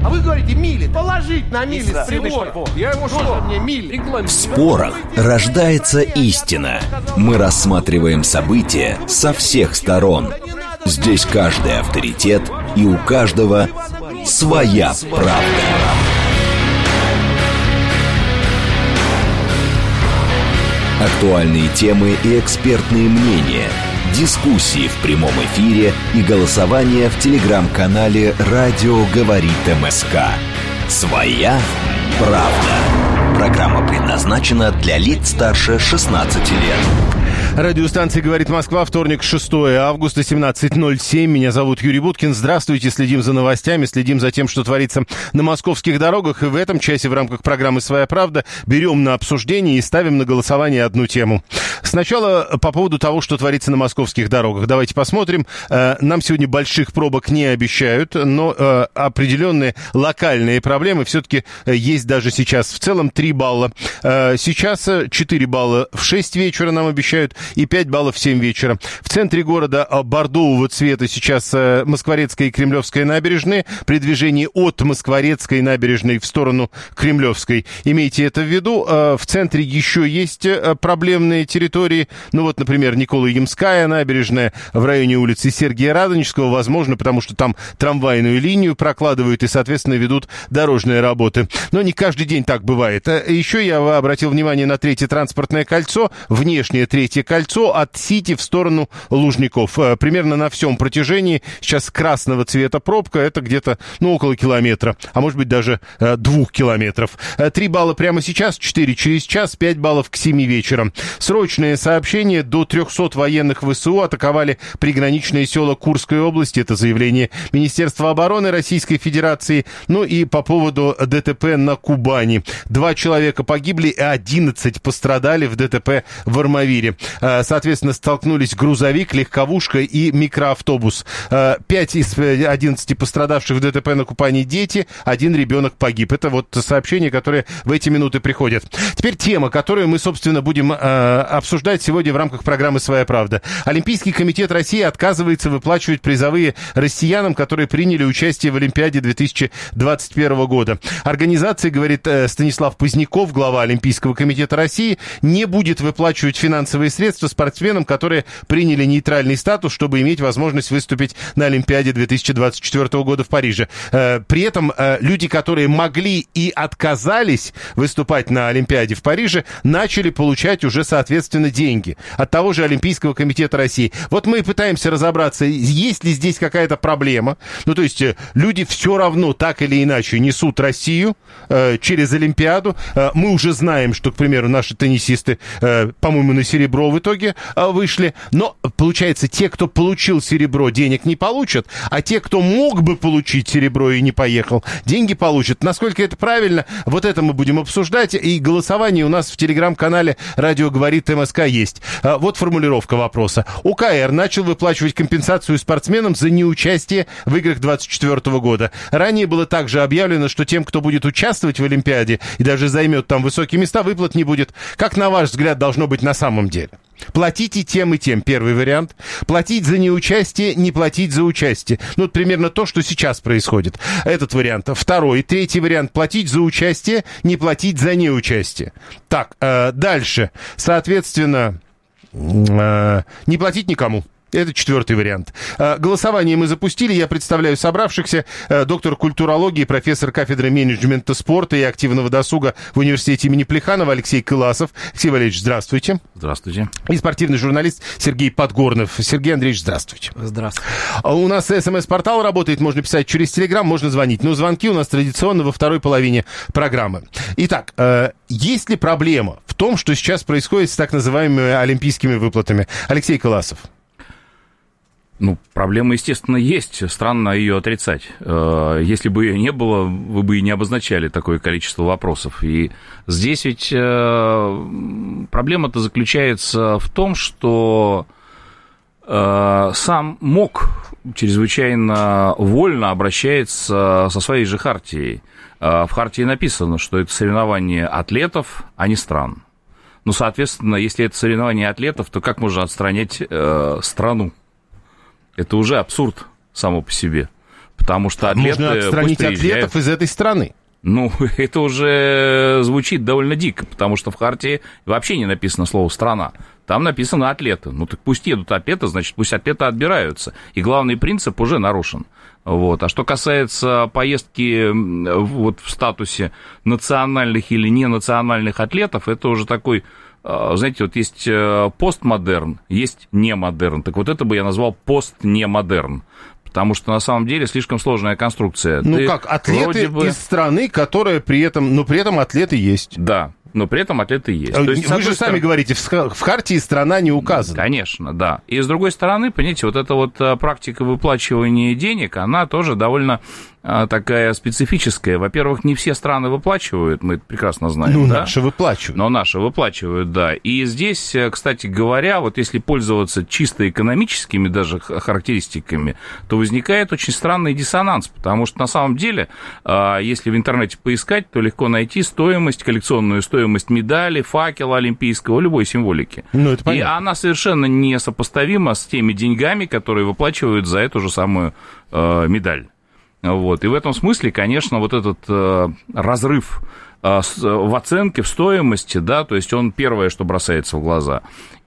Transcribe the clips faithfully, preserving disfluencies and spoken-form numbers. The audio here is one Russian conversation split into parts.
А вы говорите мили. Положить на мили с прибором. Я ему что? Мне мили. В спорах рождается истина. Мы рассматриваем события со всех сторон. Здесь каждый авторитет, и у каждого своя правда. Актуальные темы и экспертные мнения, дискуссии в прямом эфире и голосование в телеграм-канале «Радио говорит МСК». «Своя правда». Программа предназначена для лиц старше шестнадцати лет. Радиостанция «Говорит Москва», вторник, шестое августа, семнадцать ноль семь. Меня зовут Юрий Буткин. Здравствуйте. Следим за новостями, следим за тем, что творится на московских дорогах. И в этом часе в рамках программы «Своя правда» берем на обсуждение и ставим на голосование одну тему. Сначала по поводу того, что творится на московских дорогах. Давайте посмотрим. Нам сегодня больших пробок не обещают, но определенные локальные проблемы все-таки есть даже сейчас. В целом три балла. Сейчас четыре балла в шесть вечера нам обещают. И пять баллов в семь вечера. В центре города бордового цвета сейчас Москворецкая и Кремлевская набережные. При движении от Москворецкой набережной в сторону Кремлевской. Имейте это в виду. В центре еще есть проблемные территории. Ну вот, например, Николо-Ямская набережная в районе улицы Сергия Радонежского. Возможно, потому что там трамвайную линию прокладывают и, соответственно, ведут дорожные работы. Но не каждый день так бывает. Еще я обратил внимание на третье транспортное кольцо. Внешнее третье кольцо. Кольцо от Сити в сторону Лужников. Примерно на всем протяжении сейчас красного цвета пробка. Это где-то, ну, около километра. А может быть, даже э, двух километров. Три балла прямо сейчас, четыре через час, пять баллов к семи вечера. Срочное сообщение. До трехсот военных ВСУ атаковали приграничные села Курской области. Это заявление Министерства обороны Российской Федерации. Ну и по поводу ДТП на Кубани. Два человека погибли и одиннадцать пострадали в ДТП в Армавире. Соответственно, столкнулись грузовик, легковушка и микроавтобус. Пять из одиннадцати пострадавших в ДТП на Кубани дети, один ребенок погиб. Это вот сообщения, которые в эти минуты приходят. Теперь тема, которую мы, собственно, будем обсуждать сегодня в рамках программы «Своя правда». Олимпийский комитет России отказывается выплачивать призовые россиянам, которые приняли участие в Олимпиаде две тысячи двадцать первого года. Организация, говорит Станислав Поздняков, глава Олимпийского комитета России, не будет выплачивать финансовые средства спортсменам, которые приняли нейтральный статус, чтобы иметь возможность выступить на Олимпиаде две тысячи двадцать четвёртого года в Париже. При этом люди, которые могли и отказались выступать на Олимпиаде в Париже, начали получать уже, соответственно, деньги от того же Олимпийского комитета России. Вот мы и пытаемся разобраться, есть ли здесь какая-то проблема. Ну, то есть люди все равно так или иначе несут Россию через Олимпиаду. Мы уже знаем, что, к примеру, наши теннисисты, по-моему, на серебро в итоге вышли. Но, получается, те, кто получил серебро, денег не получат, а те, кто мог бы получить серебро и не поехал, деньги получат. Насколько это правильно, вот это мы будем обсуждать. И голосование у нас в телеграм-канале «Радио говорит МСК» есть. Вот формулировка вопроса. УКР начал выплачивать компенсацию спортсменам за неучастие в играх двадцать четвёртого года. Ранее было также объявлено, что тем, кто будет участвовать в Олимпиаде и даже займет там высокие места, выплат не будет. Как, на ваш взгляд, должно быть на самом деле? Платить и тем, и тем, первый вариант. Платить за неучастие, не платить за участие. Ну, вот примерно то, что сейчас происходит. Этот вариант. Второй. Третий вариант. Платить за участие, не платить за неучастие. Так, э, дальше. Соответственно, э, не платить никому. Это четвертый вариант. Голосование мы запустили. Я представляю собравшихся. Доктор культурологии, профессор кафедры менеджмента спорта и активного досуга в университете имени Плеханова Алексей Кыласов. Алексей Валерьевич, здравствуйте. Здравствуйте. И спортивный журналист Сергей Подгорнов. Сергей Андреевич, здравствуйте. Здравствуйте. У нас СМС-портал работает. Можно писать через Телеграм, можно звонить. Но звонки у нас традиционно во второй половине программы. Итак, есть ли проблема в том, что сейчас происходит с так называемыми олимпийскими выплатами? Алексей Кыласов. Ну, проблема, естественно, есть. Странно ее отрицать. Если бы ее не было, вы бы и не обозначали такое количество вопросов. И здесь ведь проблема-то заключается в том, что сам МОК чрезвычайно вольно обращается со своей же хартией. В хартии написано, что это соревнование атлетов, а не стран. Ну, соответственно, если это соревнование атлетов, то как можно отстранять страну? Это уже абсурд само по себе. Потому что атлеты... Можно отстранить атлетов из этой страны. Ну, это уже звучит довольно дико, потому что в хартии вообще не написано слово «страна». Там написано «атлеты». Ну, так пусть едут атлеты, значит, пусть атлеты отбираются. И главный принцип уже нарушен. Вот. А что касается поездки вот в статусе национальных или ненациональных атлетов, это уже такой, знаете, вот есть постмодерн, есть немодерн. Так вот это бы я назвал постнемодерн. Потому что, на самом деле, слишком сложная конструкция. Ну Ты как, атлеты бы... из страны, которая при этом... Но при этом атлеты есть. Да, но при этом атлеты есть. То есть вы же стороны... сами говорите, в, в хартии страна не указана. Конечно, да. И с другой стороны, понимаете, вот эта вот практика выплачивания денег, она тоже довольно такая специфическая. Во-первых, не все страны выплачивают, мы это прекрасно знаем. Ну, да? наши выплачивают. Но наши выплачивают, да. И здесь, кстати говоря, вот если пользоваться чисто экономическими даже характеристиками, то возникает очень странный диссонанс, потому что на самом деле, если в интернете поискать, то легко найти стоимость, коллекционную стоимость медали, факела олимпийского, любой символики. Ну, это понятно. И она совершенно несопоставима с теми деньгами, которые выплачивают за эту же самую медаль. Вот. И в этом смысле, конечно, вот этот э, разрыв э, с, в оценке, в стоимости, да, то есть он первое, что бросается в глаза.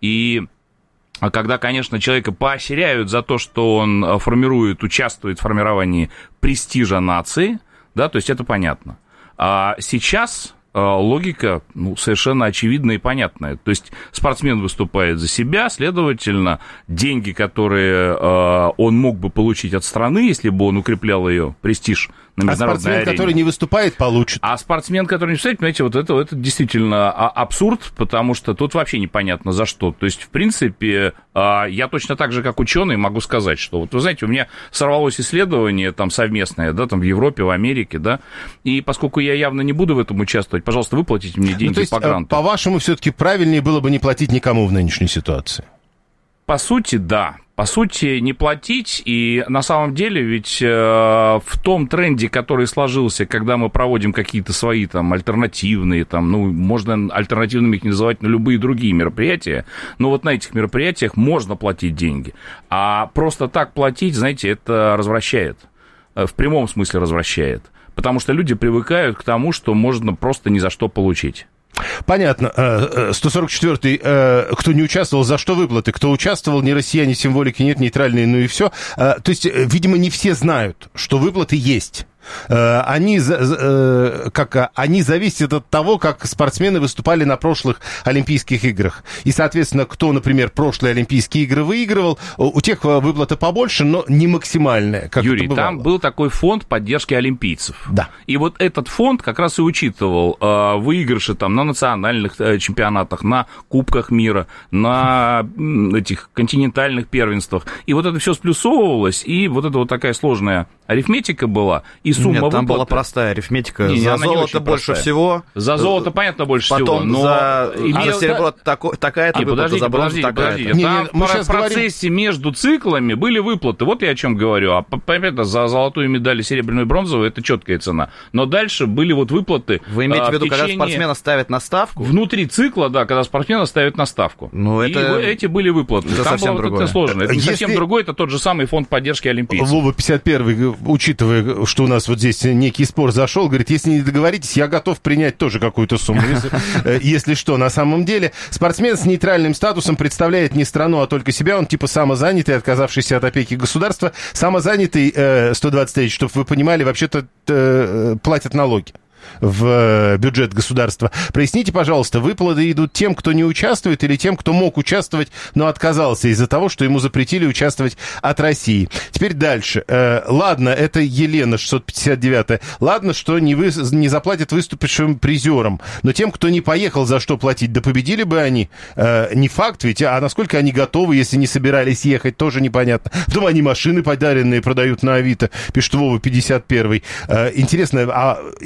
И когда, конечно, человека поощряют за то, что он формирует, участвует в формировании престижа нации, да, то есть это понятно. А сейчас... логика, ну, совершенно очевидная и понятная. То есть спортсмен выступает за себя, следовательно, деньги, которые э, он мог бы получить от страны, если бы он укреплял ее престиж на международной а спортсмен, арене. который не выступает, получит. А спортсмен, который не выступает, понимаете, вот это, это действительно абсурд, потому что тут вообще непонятно за что. То есть, в принципе, я точно так же, как ученый, могу сказать, что, вот вы знаете, у меня сорвалось исследование там совместное, да, там в Европе, в Америке, да, и поскольку я явно не буду в этом участвовать, пожалуйста, выплатите мне деньги, ну, то есть, по гранту. По-вашему, все-таки правильнее было бы не платить никому в нынешней ситуации? По сути, да. По сути, не платить, и на самом деле ведь э, в том тренде, который сложился, когда мы проводим какие-то свои там альтернативные, там, ну, можно альтернативными их называть на любые другие мероприятия, но вот на этих мероприятиях можно платить деньги. А просто так платить, знаете, это развращает, в прямом смысле развращает, потому что люди привыкают к тому, что можно просто ни за что получить. Понятно. сто сорок четвёртый, кто не участвовал, за что выплаты? Кто участвовал, не россияне, символики нет, нейтральные, ну и все. То есть, видимо, не все знают, что выплаты есть. Они, как, они зависят от того, как спортсмены выступали на прошлых Олимпийских играх. И, соответственно, кто, например, прошлые Олимпийские игры выигрывал, у тех выплата побольше, но не максимальная, как Юрий, это бывало. Там был такой фонд поддержки олимпийцев. Да. И вот этот фонд как раз и учитывал э, выигрыши там, на национальных э, чемпионатах, на Кубках мира, на э, этих континентальных первенствах. И вот это все сплюсовывалось, и вот это вот такая сложная арифметика была, и сумма Нет, там выплаты... была простая арифметика. Не, за золото больше простая. всего. За золото, понятно, больше потом всего. Но за, имел... а за серебро тако... такая-то не, выплата, за бронзу подождите, такая-то. подождите. Не, Там не, мы в процессе говорим... между циклами были выплаты. Вот я о чем говорю. А понятно, за золотую медаль, серебряную и бронзовую это четкая цена. Но дальше были вот выплаты. Вы имеете в виду, течение... когда спортсмена ставят на ставку? Внутри цикла, да, когда спортсмена ставят на ставку. Ну, и это... эти были выплаты. Это Там совсем было другое. Вот это сложно. Это не Если... совсем другое, это тот же самый фонд поддержки олимпийцев. Вова пятьдесят первый, учитывая, что у нас вот здесь некий спор зашел, говорит, если не договоритесь, я готов принять тоже какую-то сумму, если, если что. На самом деле, спортсмен с нейтральным статусом представляет не страну, а только себя. Он типа самозанятый, отказавшийся от опеки государства. Самозанятый, э, сто двадцать тысяч, чтобы вы понимали, вообще-то э, платят налоги в бюджет государства. Проясните, пожалуйста, выплаты идут тем, кто не участвует, или тем, кто мог участвовать, но отказался из-за того, что ему запретили участвовать от России. Теперь дальше. Э, ладно, это Елена, шестьсот пятьдесят девятая. Ладно, что не, вы, не заплатят выступившим призерам, но тем, кто не поехал, за что платить? Да победили бы они. Э, не факт ведь, а насколько они готовы, если не собирались ехать, тоже непонятно. Потом они машины подаренные продают на Авито, пишет Вова пятьдесят первый. Э, интересно, а Олимпийский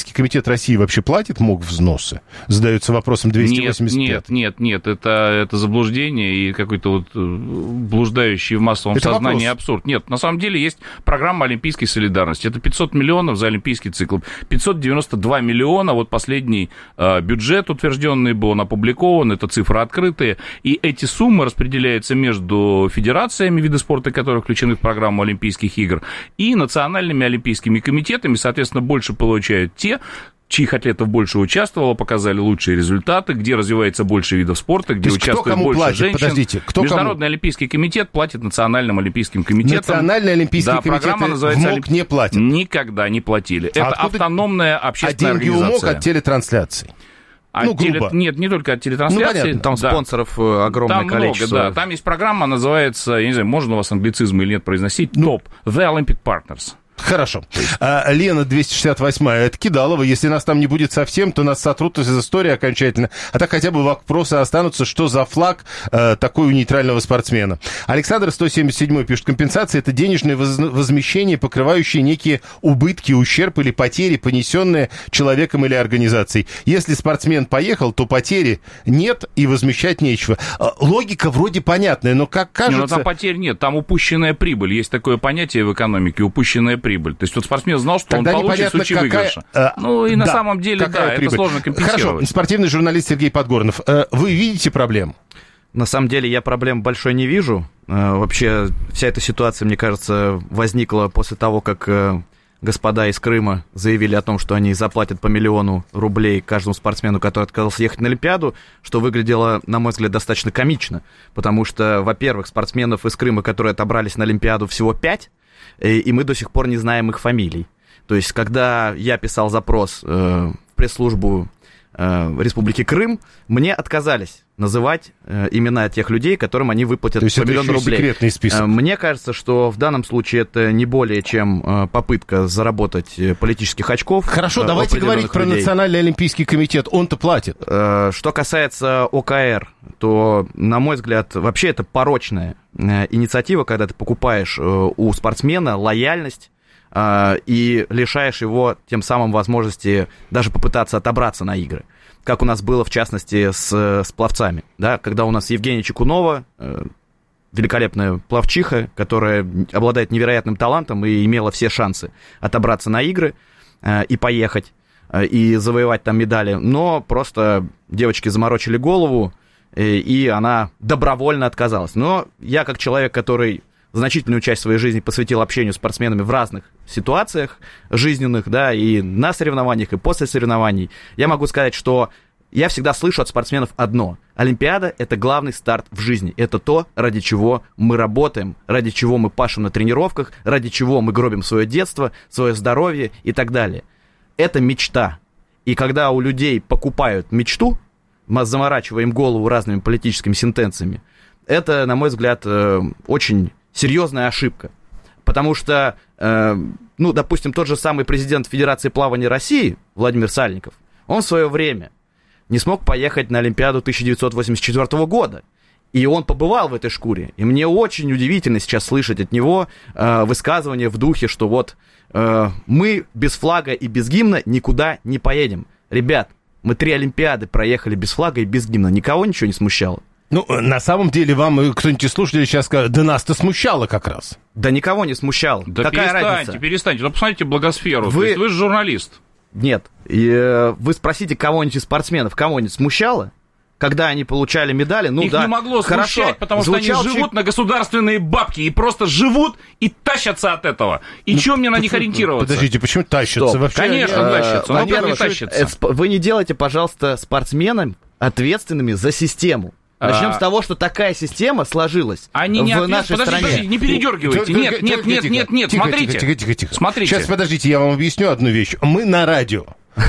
Олимпийский комитет России вообще платит МОК взносы? Задается вопросом двести восемьдесят пять. Нет, нет, нет, это, это заблуждение и какой-то вот блуждающий в массовом это сознании вопрос. Абсурд. Нет, на самом деле есть программа олимпийской солидарности. Это пятьсот миллионов за олимпийский цикл. пятьсот девяносто два миллиона, вот последний э, бюджет утвержденный был, он опубликован, это цифры открытые. И эти суммы распределяются между федерациями вида спорта, которые включены в программу Олимпийских игр, и национальными олимпийскими комитетами. Соответственно, больше получают те, чьих атлетов больше участвовало, показали лучшие результаты, где развивается больше видов спорта, где участвует больше платит? женщин. Подождите, кто Международный кому? Олимпийский комитет платит национальным олимпийским комитетам. Национальный олимпийский да, комитет программа называется в МОК не платит? Никогда не платили. Это а автономная общественная а деньги организация. у МОК от телетрансляций? От ну, грубо. Теле... Нет, не только от телетрансляции. Ну, там да. спонсоров огромное там количество. Много, да. Там есть программа, называется, я не знаю, можно у вас англицизм или нет произносить, ну, топ, The Olympic Partners. Хорошо. А, Лена двести шестьдесят восьмая, это Кидалова. Если нас там не будет совсем, то нас сотрут из истории окончательно. А так хотя бы вопросы останутся, что за флаг э, такой у нейтрального спортсмена. Александр сто семьдесят семь пишет, компенсация — это денежное возмещение, покрывающее некие убытки, ущерб или потери, понесенные человеком или организацией. Если спортсмен поехал, то потери нет и возмещать нечего. Логика вроде понятная, но как кажется... Не, но там потерь нет, там упущенная прибыль. Есть такое понятие в экономике — упущенная прибыль. Прибыль. То есть вот спортсмен знал, что Тогда он получит в случае какая... выигрыша. А, ну и на да, самом деле, да, прибыль? Это сложно компенсировать. Хорошо, спортивный журналист Сергей Подгорнов, вы видите проблему? На самом деле я проблем большой не вижу. Вообще вся эта ситуация, мне кажется, возникла после того, как господа из Крыма заявили о том, что они заплатят по миллиону рублей каждому спортсмену, который отказался ехать на Олимпиаду, что выглядело, на мой взгляд, достаточно комично. Потому что, во-первых, спортсменов из Крыма, которые отобрались на Олимпиаду, всего пять, и мы до сих пор не знаем их фамилий. То есть, когда я писал запрос э, в пресс-службу э, Республики Крым, мне отказались называть э, имена тех людей, которым они выплатят по миллиону рублей. Секретный список. Мне кажется, что в данном случае это не более чем э, попытка заработать политических очков. Хорошо, э, давайте говорить людей. про Национальный олимпийский комитет. Он-то платит. Э, что касается ОКР, то, на мой взгляд, вообще это порочная э, инициатива, когда ты покупаешь э, у спортсмена лояльность э, и лишаешь его тем самым возможности даже попытаться отобраться на игры. Как у нас было, в частности, с, с пловцами, да, когда у нас Евгения Чекунова, э, великолепная пловчиха, которая обладает невероятным талантом и имела все шансы отобраться на игры э, и поехать, э, и завоевать там медали, но просто девочки заморочили голову, э, и она добровольно отказалась. Но я, как человек, который значительную часть своей жизни посвятил общению с спортсменами в разных ситуациях жизненных, да, и на соревнованиях, и после соревнований, я могу сказать, что я всегда слышу от спортсменов одно. Олимпиада — это главный старт в жизни. Это то, ради чего мы работаем, ради чего мы пашем на тренировках, ради чего мы гробим свое детство, свое здоровье и так далее. Это мечта. И когда у людей покупают мечту, мы заморачиваем голову разными политическими сентенциями, это, на мой взгляд, очень серьезная ошибка. Потому что, э, ну, допустим, тот же самый президент Федерации плавания России, Владимир Сальников, он в свое время не смог поехать на Олимпиаду тысяча девятьсот восемьдесят четвёртого года. И он побывал в этой шкуре. И мне очень удивительно сейчас слышать от него э, высказывание в духе, что вот э, мы без флага и без гимна никуда не поедем. Ребят, мы три Олимпиады проехали без флага и без гимна. Никого ничего не смущало. Ну, на самом деле, вам кто-нибудь из слушателей сейчас скажет, да нас-то смущало как раз. Да никого не смущало. Да какая перестаньте, разница? перестаньте. Ну, посмотрите Благосферу. Вы... То есть вы же журналист. Нет. И, э, вы спросите кого-нибудь из спортсменов, кого-нибудь смущало, когда они получали медали? Ну, Их да, не могло смущать, хорошо. потому что Звучал они живут чек... на государственные бабки и просто живут и тащатся от этого. И ну, чем мне на них ориентироваться? Подождите, почему тащатся? Стоп. Вообще, Конечно, я... тащатся. Но как не тащатся? Вы не делайте, пожалуйста, спортсменам ответственными за систему. Начнем а... с того, что такая система сложилась Они не в ответ... нашей подождите, стране. Подождите, не передергивайте. Нет, нет, нет, нет, нет, тихо, смотрите. Тихо, тихо, тихо. Смотрите. Сейчас, подождите, я вам объясню одну вещь. Мы на радио.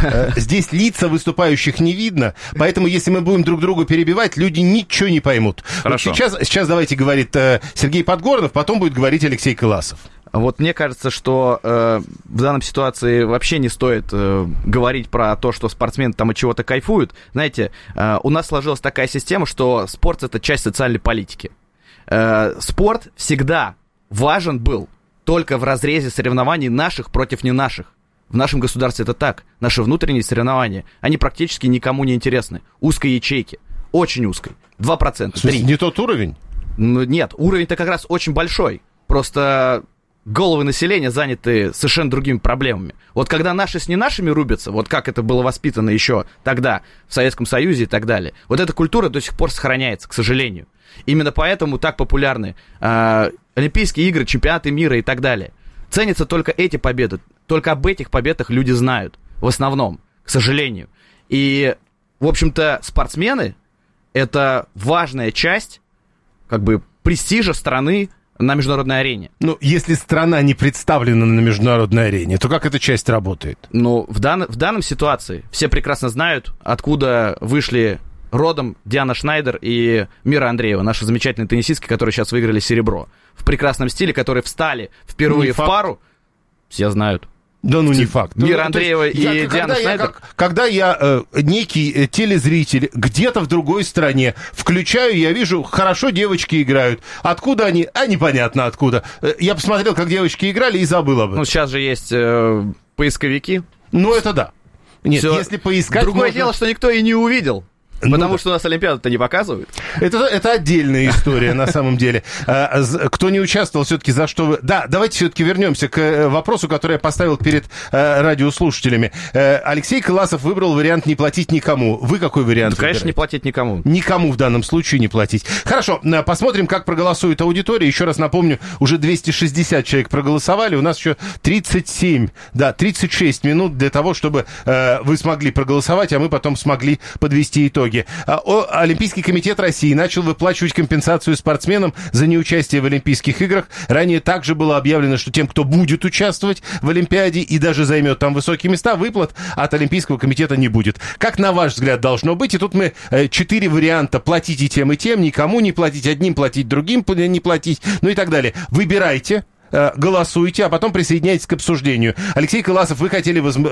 Здесь лица выступающих не видно, поэтому если мы будем друг друга перебивать, люди ничего не поймут. Вот сейчас, сейчас давайте говорит Сергей Подгорнов, потом будет говорить Алексей Кыласов. Вот мне кажется, что э, в данной ситуации вообще не стоит э, говорить про то, что спортсмены там от чего-то кайфуют. Знаете, э, у нас сложилась такая система, что спорт — это часть социальной политики. Э, спорт всегда важен был только в разрезе соревнований наших против не наших. В нашем государстве это так. Наши внутренние соревнования, они практически никому не интересны. Узкой ячейки. Очень узкой. два процента. В смысле, не тот уровень? Ну, нет, уровень-то как раз очень большой. Просто головы населения заняты совершенно другими проблемами. Вот когда наши с не нашими рубятся, вот как это было воспитано еще тогда в Советском Союзе и так далее, вот эта культура до сих пор сохраняется, к сожалению. Именно поэтому так популярны э, Олимпийские игры, чемпионаты мира и так далее. Ценятся только эти победы. Только об этих победах люди знают. В основном, к сожалению. И, в общем-то, спортсмены — это важная часть, как бы, престижа страны на международной арене. Ну, если страна не представлена на международной арене, то как эта часть работает? Ну, в, дан- в данной ситуации все прекрасно знают, откуда вышли родом Диана Шнайдер и Мира Андреева, наши замечательные теннисистки, которые сейчас выиграли серебро. В прекрасном стиле, которые встали впервые не в факт. пару. Все знают. Да ну не факт. Мира ну, Андреева и я, Диана когда Шнайдер. Я, как, когда я э, некий э, телезритель где-то в другой стране включаю, я вижу, хорошо девочки играют. Откуда они? А непонятно откуда. Э, я посмотрел, как девочки играли, и забыл об этом. Ну, сейчас же есть э, поисковики. Ну, это да. Нет, Всё. если поискать... Другое можно... дело, что никто и не увидел. Ну Потому да. что у нас Олимпиаду-то не показывают. Это, это отдельная история, на самом деле. Кто не участвовал, все-таки за что вы... Да, давайте все-таки вернемся к вопросу, который я поставил перед радиослушателями. Алексей Коласов выбрал вариант не платить никому. Вы какой вариант Да, конечно, выбираете? не платить никому. Никому в данном случае не платить. Хорошо, посмотрим, как проголосует аудитория. Еще раз напомню, уже двести шестьдесят человек проголосовали. У нас еще тридцать семь, да, тридцать шесть минут для того, чтобы э, вы смогли проголосовать, а мы потом смогли подвести итоги. Олимпийский комитет России начал выплачивать компенсацию спортсменам за неучастие в Олимпийских играх. Ранее также было объявлено, что тем, кто будет участвовать в Олимпиаде и даже займет там высокие места, выплат от Олимпийского комитета не будет. Как, на ваш взгляд, должно быть? И тут мы э, четыре варианта: платить и тем, и тем, никому не платить, одним платить, другим не платить, ну и так далее. Выбирайте. Голосуйте, а потом присоединяйтесь к обсуждению. Алексей Коласов, вы хотели возм... э,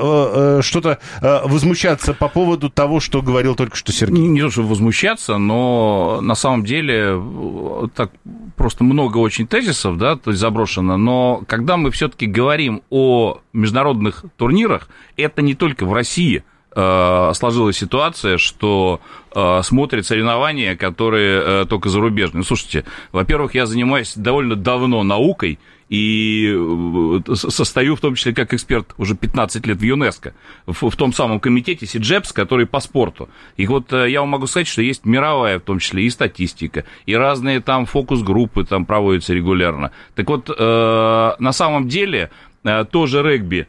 э, что-то э, возмущаться по поводу того, что говорил только что Сергей? Не то, чтобы возмущаться, но на самом деле так просто много очень тезисов, да, то есть заброшено, но когда мы все-таки говорим о международных турнирах, это не только в России сложилась ситуация, что э, смотрят соревнования, которые э, только зарубежные. Ну, слушайте, во-первых, я занимаюсь довольно давно наукой и э, состою в том числе как эксперт уже пятнадцать лет в ЮНЕСКО, в, в том самом комитете СИДЖЕПС, который по спорту. И вот э, я вам могу сказать, что есть мировая, в том числе и статистика, и разные там фокус-группы там проводятся регулярно. Так вот, э, на самом деле, э, тоже регби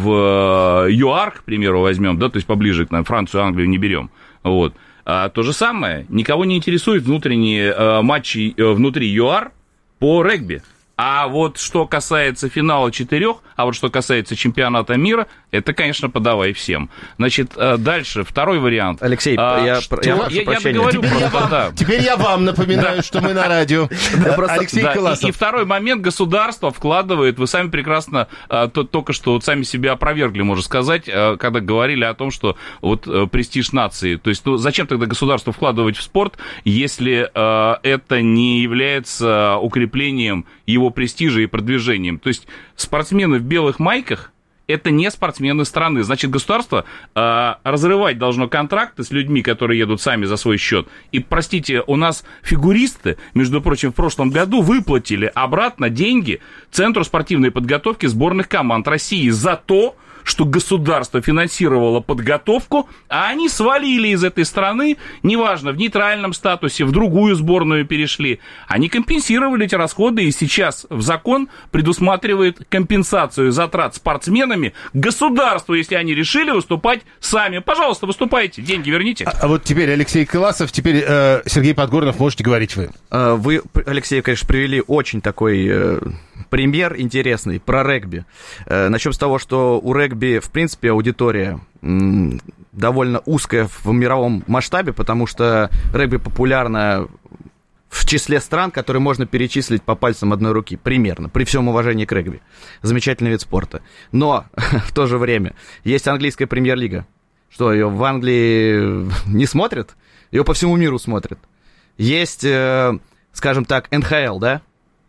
в ЮАР, к примеру, возьмем, да, то есть поближе к нам, Францию, Англию не берем, вот. А то же самое, никого не интересуют внутренние а, матчи а, внутри ЮАР по регби. А вот что касается финала четырех, а вот что касается чемпионата мира, это, конечно, подавай всем. Значит, дальше, второй вариант. Алексей, а, я, что... я, я, я договорю теперь просто, я вам, да. Теперь я вам напоминаю, что мы на радио. Алексей Коласов. И второй момент, государство вкладывает, вы сами прекрасно только что сами себя опровергли, можно сказать, когда говорили о том, что вот престиж нации. То есть, ну, зачем тогда государству вкладывать в спорт, если это не является укреплением его престижа и продвижением? То есть спортсмены в белых майках — это не спортсмены страны. Значит, государство э, разрывать должно контракты с людьми, которые едут сами за свой счет. И, простите, у нас фигуристы, между прочим, в прошлом году выплатили обратно деньги Центру спортивной подготовки сборных команд России за то, что государство финансировало подготовку, а они свалили из этой страны, неважно, в нейтральном статусе, в другую сборную перешли. Они компенсировали эти расходы, и сейчас в закон предусматривает компенсацию затрат спортсменами государству, если они решили выступать сами. Пожалуйста, выступайте, деньги верните. А, а вот теперь Алексей Коласов, теперь э, Сергей Подгорнов, можете говорить вы. Вы, Алексей, конечно, привели очень такой э, пример интересный про регби. Э, начнем с того, что у регби в принципе, аудитория м, довольно узкая в мировом масштабе, потому что регби популярно в числе стран, которые можно перечислить по пальцам одной руки, примерно, при всем уважении к регби. Замечательный вид спорта. Но в то же время есть английская премьер-лига. Что, ее в Англии не смотрят? Ее по всему миру смотрят. Есть, э, скажем так, эн ха эл, да?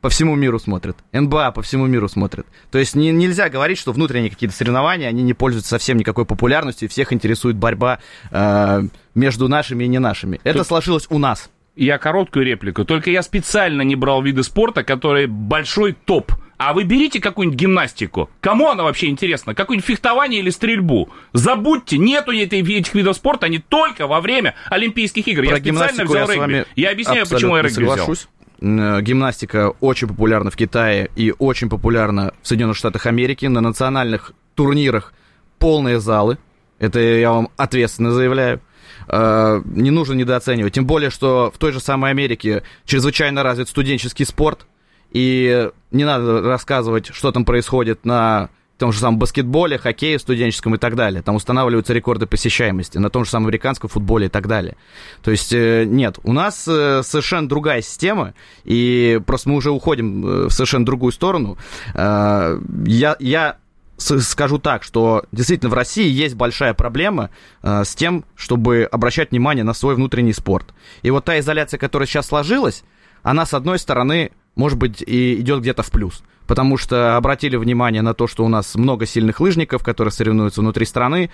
по всему миру смотрят, эн бэ а по всему миру смотрят. То есть не, нельзя говорить, что внутренние какие-то соревнования, они не пользуются совсем никакой популярностью, и всех интересует борьба э, между нашими и не нашими. Это Тут... сложилось у нас. Я короткую реплику. Только я специально не брал виды спорта, которые большой топ. А вы берите какую-нибудь гимнастику. Кому она вообще интересна? Какое-нибудь фехтование или стрельбу? Забудьте, нету этих видов спорта, они только во время Олимпийских игр. Про я специально взял я регби. Я объясняю, почему я регби соглашусь. взял. Гимнастика очень популярна в Китае и очень популярна в Соединенных Штатах Америки. На национальных турнирах полные залы. Это я вам ответственно заявляю. Не нужно недооценивать. Тем более, что в той же самой Америке чрезвычайно развит студенческий спорт. И не надо рассказывать, что там происходит на том же самом баскетболе, хоккее студенческом и так далее. Там устанавливаются рекорды посещаемости, на том же самом американском футболе и так далее. То есть нет, у нас совершенно другая система, и просто мы уже уходим в совершенно другую сторону. Я... я скажу так, что действительно в России есть большая проблема э, с тем, чтобы обращать внимание на свой внутренний спорт. И вот та изоляция, которая сейчас сложилась, она, с одной стороны, может быть, и идет где-то в плюс. Потому что обратили внимание на то, что у нас много сильных лыжников, которые соревнуются внутри страны,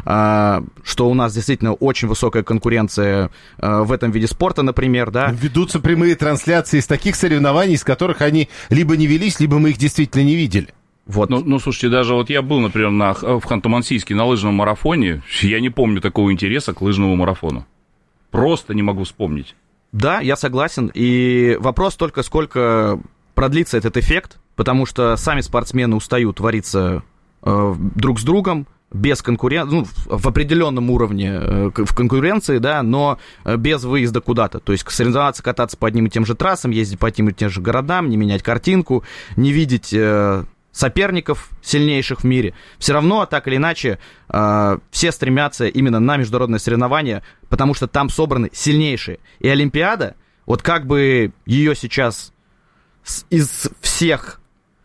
э, что у нас действительно очень высокая конкуренция э, в этом виде спорта, например, да. Ведутся прямые трансляции из таких соревнований, из которых они либо не велись, либо мы их действительно не видели. Вот. Ну, ну, слушайте, даже вот я был, например, на, в Ханты-Мансийске на лыжном марафоне, я не помню такого интереса к лыжному марафону. Просто не могу вспомнить. Да, я согласен. И вопрос только, сколько продлится этот эффект, потому что сами спортсмены устают вариться э, друг с другом, без конкуренции, ну, в определенном уровне э, в конкуренции, да, но без выезда куда-то. То есть соревноваться, кататься по одним и тем же трассам, ездить по одним и тем же городам, не менять картинку, не видеть... Э, соперников сильнейших в мире, все равно, так или иначе, э, все стремятся именно на международные соревнования, потому что там собраны сильнейшие. И Олимпиада, вот как бы ее сейчас с, из всех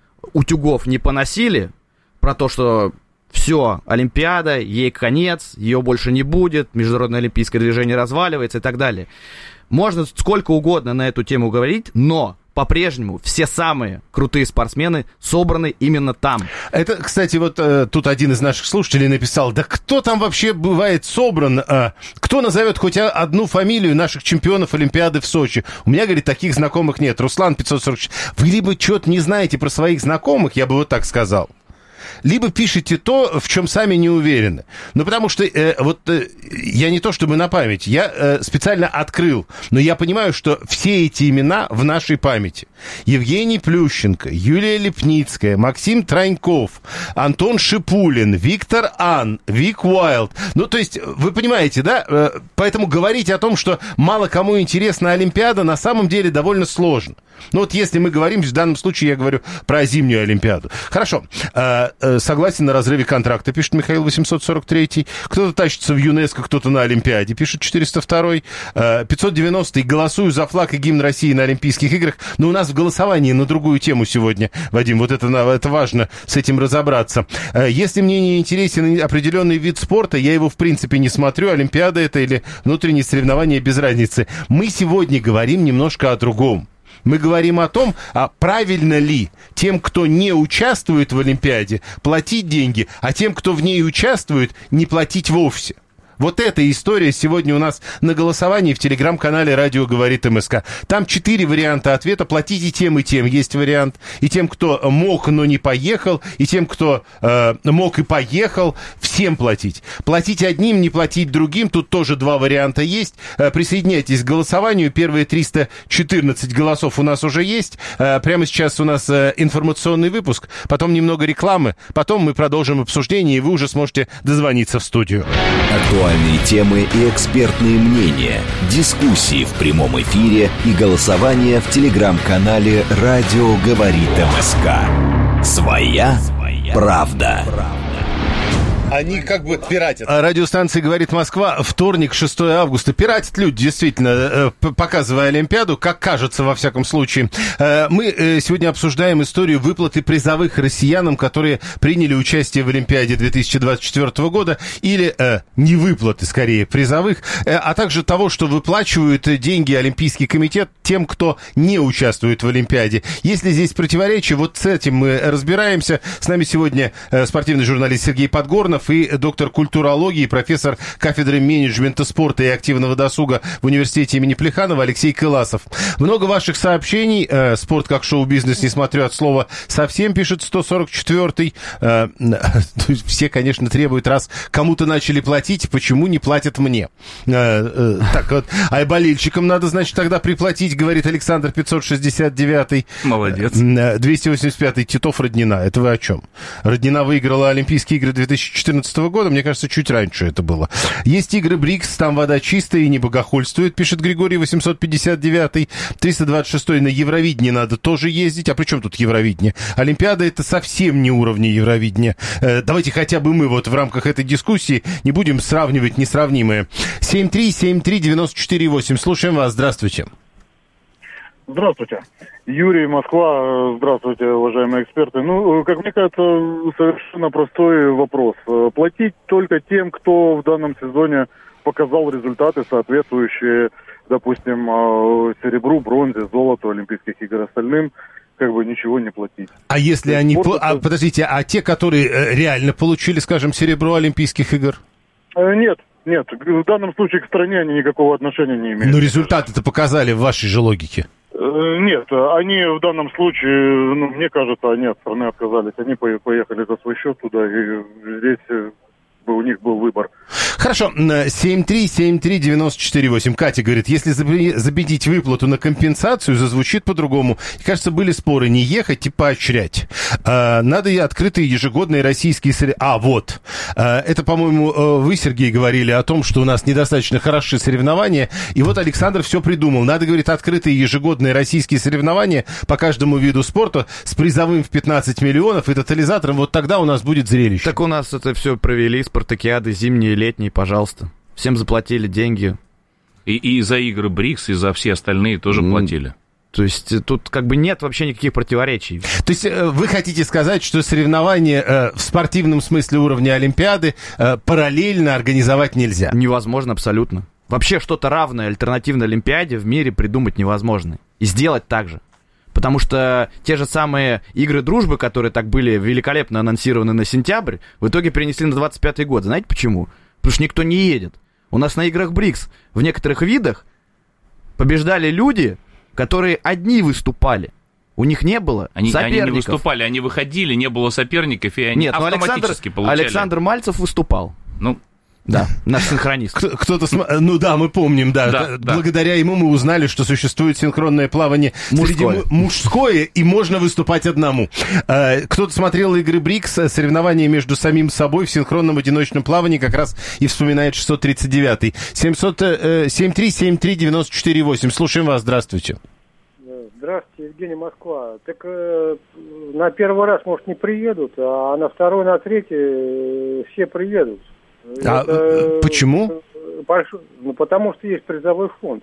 утюгов не поносили, про то, что все, Олимпиада, ей конец, ее больше не будет, международное олимпийское движение разваливается и так далее. Можно сколько угодно на эту тему говорить, но... по-прежнему все самые крутые спортсмены собраны именно там. Это, кстати, вот э, тут один из наших слушателей написал, да кто там вообще бывает собран? Э, кто назовет хоть одну фамилию наших чемпионов Олимпиады в Сочи? У меня, говорит, таких знакомых нет. Руслан пятьсот сорок шесть. Вы либо что-то не знаете про своих знакомых, я бы вот так сказал, либо пишите то, в чем сами не уверены. Ну, потому что э, вот э, я не то чтобы на память, я э, специально открыл, но я понимаю, что все эти имена в нашей памяти. Евгений Плющенко, Юлия Лепницкая, Максим Траньков, Антон Шипулин, Виктор Ан, Вик Уайлд. Ну, то есть, вы понимаете, да? Э, поэтому говорить о том, что мало кому интересна Олимпиада, на самом деле довольно сложно. Ну, вот если мы говорим, в данном случае я говорю про зимнюю Олимпиаду. Хорошо. Э, Согласен на разрыве контракта, пишет Михаил восемьсот сорок три. Кто-то тащится в ЮНЕСКО, кто-то на Олимпиаде, пишет четыреста два. пятьсот девяностый. Голосую за флаг и гимн России на Олимпийских играх. Но у нас в голосовании на другую тему сегодня, Вадим. Вот это, это важно с этим разобраться. Если мне не интересен определенный вид спорта, я его в принципе не смотрю. Олимпиада это или внутренние соревнования, без разницы. Мы сегодня говорим немножко о другом. Мы говорим о том, а правильно ли тем, кто не участвует в Олимпиаде, платить деньги, а тем, кто в ней участвует, не платить вовсе. Вот эта история сегодня у нас на голосовании в телеграм-канале «Радио говорит МСК». Там четыре варианта ответа. Платите тем и тем, есть вариант. И тем, кто мог, но не поехал, и тем, кто э, мог и поехал, всем платить. Платить одним, не платить другим. Тут тоже два варианта есть. Э, присоединяйтесь к голосованию. Первые триста четырнадцать голосов у нас уже есть. Э, прямо сейчас у нас э, информационный выпуск, потом немного рекламы, потом мы продолжим обсуждение, и вы уже сможете дозвониться в студию. Актуальные темы и экспертные мнения, дискуссии в прямом эфире и голосование в телеграм-канале «Радио говорит МСК». Своя правда. Они как бы пиратят. Радиостанция «Говорит Москва», вторник, шестое августа. Пиратят люди, действительно, показывая Олимпиаду, как кажется, во всяком случае. Мы сегодня обсуждаем историю выплаты призовых россиянам, которые приняли участие в Олимпиаде две тысячи двадцать четвёртого года, или не выплаты, скорее, призовых, а также того, что выплачивают деньги Олимпийский комитет тем, кто не участвует в Олимпиаде. Есть ли здесь противоречия? Вот с этим мы разбираемся. С нами сегодня спортивный журналист Сергей Подгорнов и доктор культурологии, профессор кафедры менеджмента спорта и активного досуга в университете имени Плеханова Алексей Кыласов. Много ваших сообщений. Спорт как шоу-бизнес, не смотрю от слова совсем, пишет сто сорок четвёртый. Все, конечно, требуют, раз кому-то начали платить, почему не платят мне? Так вот, а болельщикам надо, значит, тогда приплатить, говорит Александр пятьсот шестьдесят девятый. Молодец. двести восемьдесят пятый. Титов, Роднина. Это вы о чем? Роднина выиграла Олимпийские игры две тысячи четырнадцатого года. Мне кажется, чуть раньше это было. Есть игры БРИКС, там вода чистая и не богохульствует, пишет Григорий восемьсот пятьдесят девятый. триста двадцать шестой. На Евровидение надо тоже ездить. А при чем тут Евровидение? Олимпиада — это совсем не уровня Евровидения. Давайте хотя бы мы вот в рамках этой дискуссии не будем сравнивать несравнимые. семь три семь три девять четыре восемь. Слушаем вас. Здравствуйте. Здравствуйте. Юрий, Москва. Здравствуйте, уважаемые эксперты. Ну, как мне кажется, совершенно простой вопрос. Платить только тем, кто в данном сезоне показал результаты, соответствующие, допустим, серебру, бронзе, золоту Олимпийских игр, остальным как бы ничего не платить. А если они... Спорт, а, это... Подождите, а те, которые реально получили, скажем, серебро Олимпийских игр? Нет. Нет, в данном случае к стране они никакого отношения не имеют. Но результаты-то показали в вашей же логике. Нет, они в данном случае, ну, мне кажется, они от страны отказались. Они поехали за свой счет туда, и здесь у них был выбор. Хорошо, семь три семь три девять четыре восемь. Катя говорит, если забедить выплату на компенсацию, зазвучит по-другому. И, кажется, были споры, не ехать и поощрять. А, надо и открытые ежегодные российские соревнования. А, вот. А, это, по-моему, вы, Сергей, говорили о том, что у нас недостаточно хорошие соревнования. И вот Александр все придумал. Надо, говорит, открытые ежегодные российские соревнования по каждому виду спорта с призовым в пятнадцать миллионов и тотализатором. Вот тогда у нас будет зрелище. Так у нас это все провели, спартакиады зимние, летние, пожалуйста. Всем заплатили деньги. И, и за игры БРИКС, и за все остальные тоже mm. платили. То есть тут как бы нет вообще никаких противоречий. То есть вы хотите сказать, что соревнования э, в спортивном смысле уровня Олимпиады э, параллельно организовать нельзя? Невозможно абсолютно. Вообще что-то равное альтернативной Олимпиаде в мире придумать невозможно. И сделать так же. Потому что те же самые игры дружбы, которые так были великолепно анонсированы на сентябрь, в итоге перенесли на двадцать пятый год. Знаете почему? Потому что никто не едет. У нас на играх БРИКС в некоторых видах побеждали люди, которые одни выступали. У них не было они, соперников. Они не выступали, они выходили, не было соперников, и они Нет, автоматически Александр, получали. Александр Мальцев выступал. Ну, да, наш синхронист. Кто-то, ну да, мы помним, да. да, да. Благодаря ему мы узнали, что существует синхронное плавание мужское, мужское и можно выступать одному. Кто-то смотрел игры БРИКС, соревнования между самим собой в синхронном одиночном плавании, как раз и вспоминает шестьсот тридцать девятый. семь три семь три девять четыре восемь. Слушаем вас, здравствуйте. Здравствуйте, Евгений, Москва. Так э, на первый раз, может, не приедут, а на второй, на третий э, все приедут. А это, почему? Большой, ну, потому что есть призовой фонд.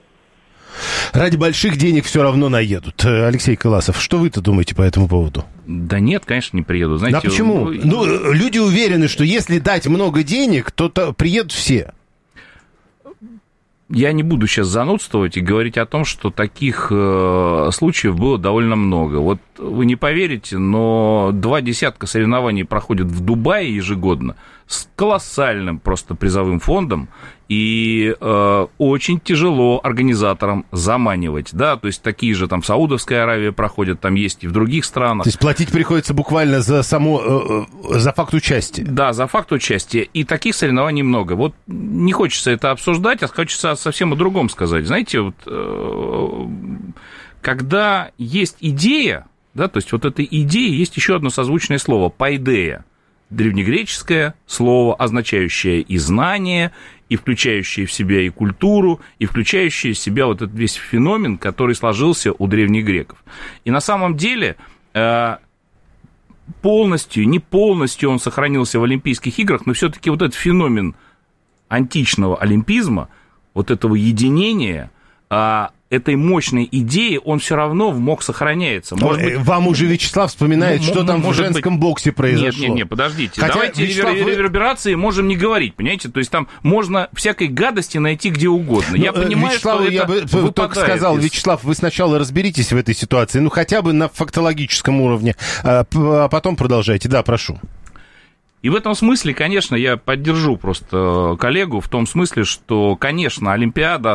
Ради больших денег все равно наедут. Алексей Кыласов, что вы-то думаете по этому поводу? Да нет, конечно, не приедут. Знаете, а почему? Ну, ну, люди уверены, что если дать много денег, то, то приедут все. Я не буду сейчас занудствовать и говорить о том, что таких э, случаев было довольно много. Вот вы не поверите, но два десятка соревнований проходят в Дубае ежегодно с колоссальным просто призовым фондом, и э, очень тяжело организаторам заманивать, да, то есть такие же там в Саудовской Аравии проходят, там есть и в других странах. То есть платить приходится буквально за само, э, за факт участия. Да, за факт участия, и таких соревнований много. Вот не хочется это обсуждать, а хочется совсем о другом сказать. Знаете, вот э, когда есть идея, да, то есть вот этой идеи есть еще одно созвучное слово – пайдея. Древнегреческое слово, означающее и знание, и включающее в себя и культуру, и включающее в себя вот этот весь феномен, который сложился у древних греков. И на самом деле полностью, не полностью он сохранился в Олимпийских играх, но все-таки вот этот феномен античного олимпизма, вот этого единения, этой мощной идеи, он все равно мог сохраняться. Может быть, вам уже Вячеслав вспоминает, ну, что там в женском быть... боксе произошло. Нет, нет, нет, подождите. Хотя давайте Вячеслав... ревер... реверберации можем не говорить, понимаете? То есть там можно всякой гадости найти где угодно. Ну, я понимаю, Вячеслав, что я это бы только сказал, из... Вячеслав, вы сначала разберитесь в этой ситуации, ну хотя бы на фактологическом уровне, а потом продолжайте. Да, прошу. И в этом смысле, конечно, я поддержу просто коллегу в том смысле, что, конечно, Олимпиада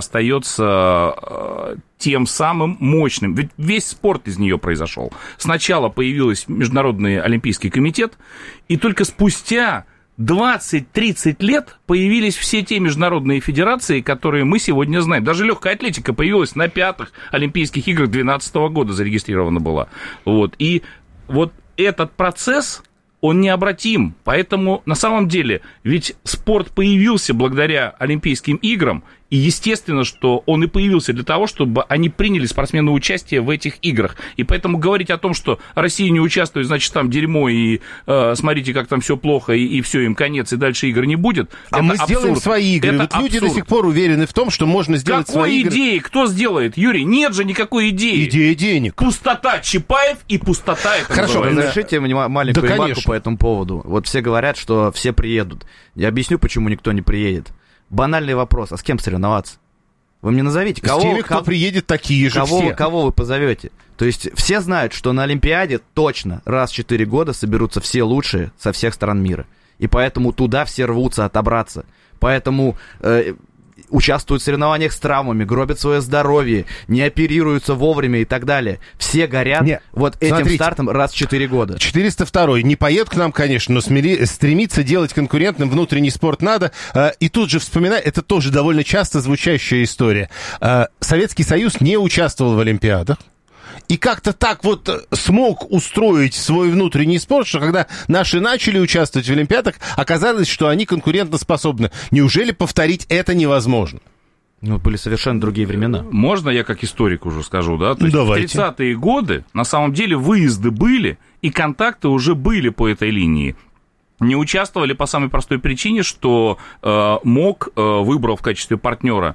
остается тем самым мощным. Ведь весь спорт из нее произошел. Сначала появился Международный олимпийский комитет, и только спустя двадцать-тридцать лет появились все те международные федерации, которые мы сегодня знаем. Даже легкая атлетика появилась на пятых Олимпийских играх две тысячи двенадцатого года, зарегистрирована была. Вот. И вот этот процесс... он необратим, поэтому на самом деле, ведь спорт появился благодаря Олимпийским играм, и естественно, что он и появился для того, чтобы они приняли спортсмены участие в этих играх, и поэтому говорить о том, что Россия не участвует, значит, там дерьмо, и э, смотрите, как там все плохо, и, и все, им конец, и дальше игр не будет, а это мы абсурд. Сделаем свои игры, это вот люди абсурд. До сих пор уверены в том, что можно сделать Какой свои игры. Какой идеи? Кто сделает, Юрий? Нет же никакой идеи. Идея денег. Пустота Чапаев и пустота это Хорошо, называется. разрешите мне маленькую да, ремарку по этому поводу. Вот все говорят, что все приедут. Я объясню, почему никто не приедет. Банальный вопрос, а с кем соревноваться? Вы мне назовите, кого... С теми, кто кого, приедет, такие же кого, все. Кого вы позовете? То есть все знают, что на Олимпиаде точно раз в четыре года соберутся все лучшие со всех стран мира. И поэтому туда все рвутся отобраться. Поэтому... Э, участвуют в соревнованиях с травмами, гробят свое здоровье, не оперируются вовремя и так далее. Все горят Нет, вот этим смотрите, стартом раз в четыре года. четыреста второй не поедет к нам, конечно, но смели, стремиться делать конкурентным внутренний спорт надо. И тут же вспоминай, это тоже довольно часто звучащая история. Советский Союз не участвовал в Олимпиадах. И как-то так вот смог устроить свой внутренний спорт, что когда наши начали участвовать в Олимпиадах, оказалось, что они конкурентоспособны. Неужели повторить это невозможно? Ну, были совершенно другие времена. Можно я как историк уже скажу, да? То есть Давайте. в тридцатые годы на самом деле выезды были, и контакты уже были по этой линии. Не участвовали по самой простой причине, что э, МОК э, выбрал в качестве партнера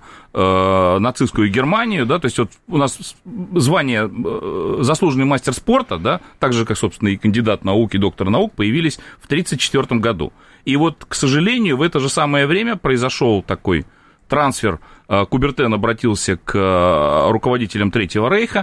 э, нацистскую Германию, да, то есть вот у нас звание э, заслуженный мастер спорта, да, так же, как, собственно, и кандидат наук, и доктор наук, появились в тысяча девятьсот тридцать четвёртом году. И вот, к сожалению, в это же самое время произошел такой трансфер. Кубертен обратился к руководителям Третьего Рейха,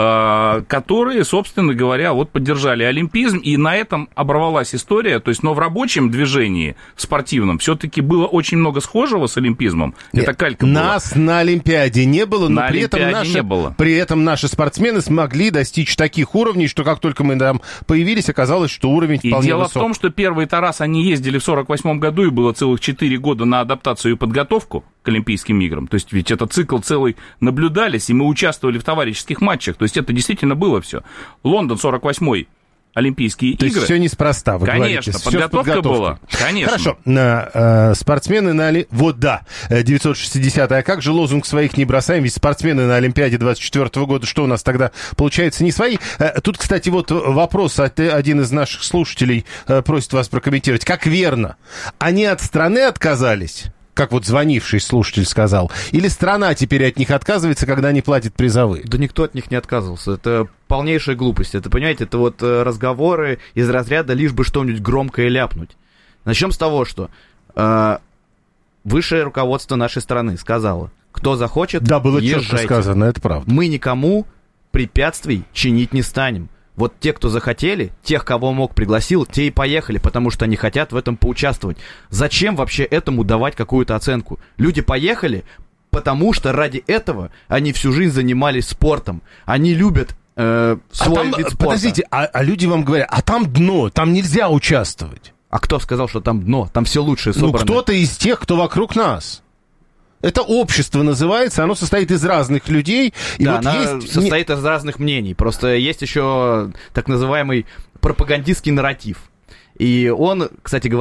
которые, собственно говоря, вот поддержали олимпизм, и на этом оборвалась история. То есть, но в рабочем движении, в спортивном, все-таки было очень много схожего с олимпизмом. Нет, это калька нас была. на Олимпиаде не было, но на при этом, наши, не было. при этом наши спортсмены смогли достичь таких уровней, что как только мы там появились, оказалось, что уровень и вполне дело высок. в том, что первый-то раз они ездили в сорок восьмом году, и было целых четыре года на адаптацию и подготовку к Олимпийским играм. То есть ведь этот цикл целый наблюдались, и мы участвовали в товарищеских матчах. То есть это действительно было все. Лондон, сорок восьмой, Олимпийские То игры. есть все неспроста, вы Конечно, говорите. подготовка была. Конечно. Хорошо. На, э, спортсмены на Оли... Вот да, девятьсот шестидесятый. А как же лозунг своих не бросаем? Ведь спортсмены на Олимпиаде двадцать четвёртого года, что у нас тогда получается, не свои? Э, тут, кстати, вот вопрос. Один из наших слушателей э, просит вас прокомментировать. Как верно? Они от страны отказались? Как вот звонивший слушатель сказал, или страна теперь от них отказывается, когда они платят призовые? Да никто от них не отказывался. Это полнейшая глупость. Это, понимаете, это вот разговоры из разряда лишь бы что-нибудь громкое ляпнуть. Начнем с того, что э, высшее руководство нашей страны сказало, кто захочет, да, было езжайте. четко сказано, это правда. Мы никому препятствий чинить не станем. Вот те, кто захотели, тех, кого МОК пригласил, те и поехали, потому что они хотят в этом поучаствовать. Зачем вообще этому давать какую-то оценку? Люди поехали, потому что ради этого они всю жизнь занимались спортом. Они любят э, свой а там, вид спорта. Подождите, а, а люди вам говорят, а там дно, там нельзя участвовать. А кто сказал, что там дно? Там все лучшее собрано. Ну, кто-то из тех, кто вокруг нас. Это общество называется, оно состоит из разных людей. И да, вот оно есть... состоит из разных мнений. Просто есть еще так называемый пропагандистский нарратив. И он, кстати говоря,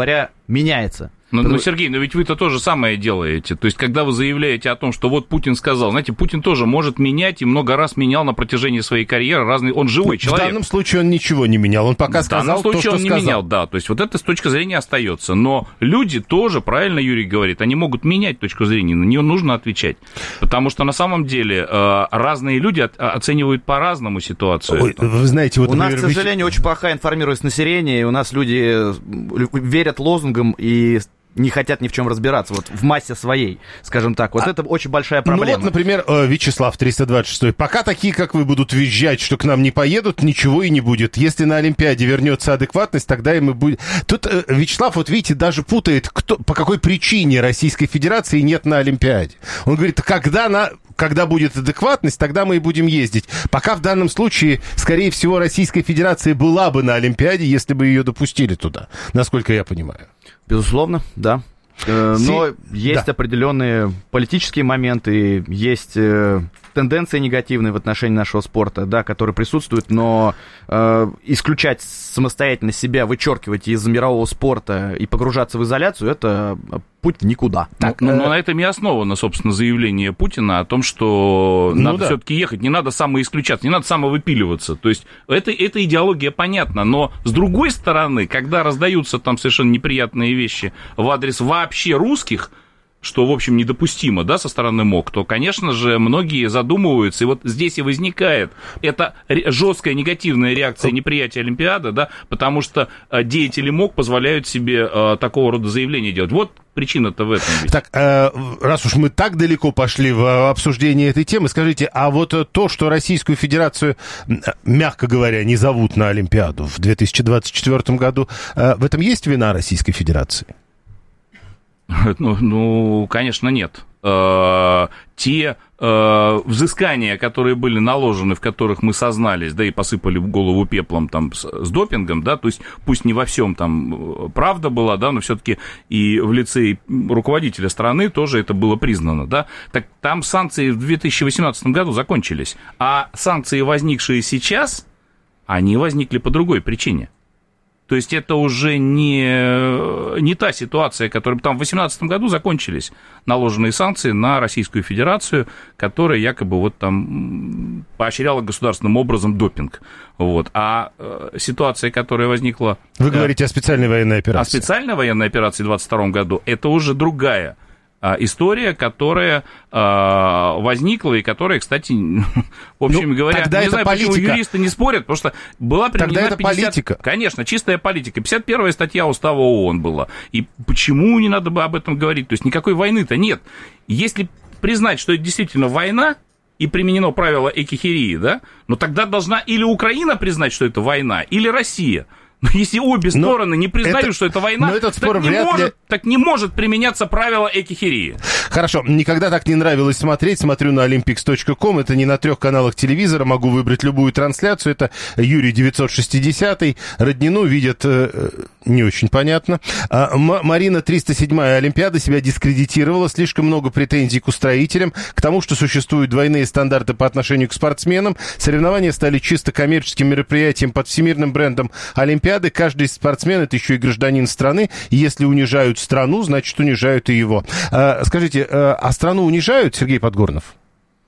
меняется. Ну, ну, Сергей, но ведь вы-то то же самое делаете. То есть, когда вы заявляете о том, что вот Путин сказал, знаете, Путин тоже может менять и много раз менял на протяжении своей карьеры разные... Он живой человек. В данном случае он ничего не менял, он пока сказал то, что сказал. В данном случае он не менял, да. То есть, вот это с точки зрения остается. Но люди тоже, правильно Юрий говорит, они могут менять точку зрения, на нее нужно отвечать. Потому что на самом деле разные люди оценивают по-разному ситуацию. Ой, вы знаете, вот, у например, нас, к сожалению, очень плохая информированность населения, и у нас люди верят лозунгам и не хотят ни в чем разбираться, вот в массе своей, скажем так. Вот а, это очень большая проблема. Ну вот, например, Вячеслав триста двадцать шесть. Пока такие, как вы, будут визжать, что к нам не поедут, ничего и не будет. Если на Олимпиаде вернется адекватность, тогда и мы будем... Тут Вячеслав, вот видите, даже путает, кто, по какой причине Российской Федерации нет на Олимпиаде. Он говорит, когда на... Когда будет адекватность, тогда мы и будем ездить. Пока в данном случае, скорее всего, Российская Федерация была бы на Олимпиаде, если бы ее допустили туда, насколько я понимаю. Безусловно, да. Но есть да. определенные политические моменты, есть тенденции негативные в отношении нашего спорта, да, которые присутствуют, но э, исключать самостоятельно себя, вычеркивать из мирового спорта и погружаться в изоляцию, это путь никуда. Так, ну, э... Но на этом и основано, собственно, заявление Путина о том, что ну, надо да. все-таки ехать, не надо самоисключаться, не надо самовыпиливаться. То есть это, эта идеология понятна, но с другой стороны, когда раздаются там совершенно неприятные вещи в адрес вообще русских, что, в общем, недопустимо, да, со стороны МОК, то, конечно же, многие задумываются, и вот здесь и возникает эта жесткая негативная реакция неприятия Олимпиады, да, потому что деятели МОК позволяют себе э, такого рода заявления делать. Вот причина-то в этом ведь. Так, э, раз уж мы так далеко пошли в обсуждение этой темы, скажите, а вот то, что Российскую Федерацию, мягко говоря, не зовут на Олимпиаду в две тысячи двадцать четвёртом году, э, в этом есть вина Российской Федерации? Ну, ну, конечно, нет. Э, те э, взыскания, которые были наложены, в которых мы сознались, да, и посыпали в голову пеплом там с, с допингом, да, то есть пусть не во всем там правда была, да, но все-таки и в лице руководителя страны тоже это было признано, да, так там санкции в две тысячи восемнадцатом году закончились, а санкции, возникшие сейчас, они возникли по другой причине. То есть это уже не, не та ситуация, которая там в две тысячи восемнадцатом году закончились наложенные санкции на Российскую Федерацию, которая якобы вот там поощряла государственным образом допинг. Вот. А э, ситуация, которая возникла... Вы говорите о специальной военной операции. О специальной военной операции в двадцать втором году, это уже другая история, которая э, возникла и которая, кстати, в общем ну, говоря, не знаю, политика. Почему юристы не спорят, потому что была применена тогда это пятьдесят... политика. Конечно, чистая политика. пятьдесят первая статья Устава ООН была. И почему не надо бы об этом говорить? То есть никакой войны-то нет. Если признать, что это действительно война, и применено правило экихирии, да, но тогда должна или Украина признать, что это война, или Россия. Но если обе стороны но не признают, это, что это война, этот спор так, не может, ли... так не может применяться правило экихирии. Хорошо, никогда так не нравилось смотреть. Смотрю на олимпикс точка ком, это не на трех каналах телевизора, могу выбрать любую трансляцию. Это Юрий девятьсот шестидесятый, Роднину видят э, не очень понятно. А, М- Марина триста седьмая Олимпиада себя дискредитировала, слишком много претензий к устроителям, к тому, что существуют двойные стандарты по отношению к спортсменам. Соревнования стали чисто коммерческим мероприятием под всемирным брендом Олимпиады. Каждый спортсмен — это еще и гражданин страны. И если унижают страну, значит, унижают и его. А, скажите, а страну унижают, Сергей Подгорнов?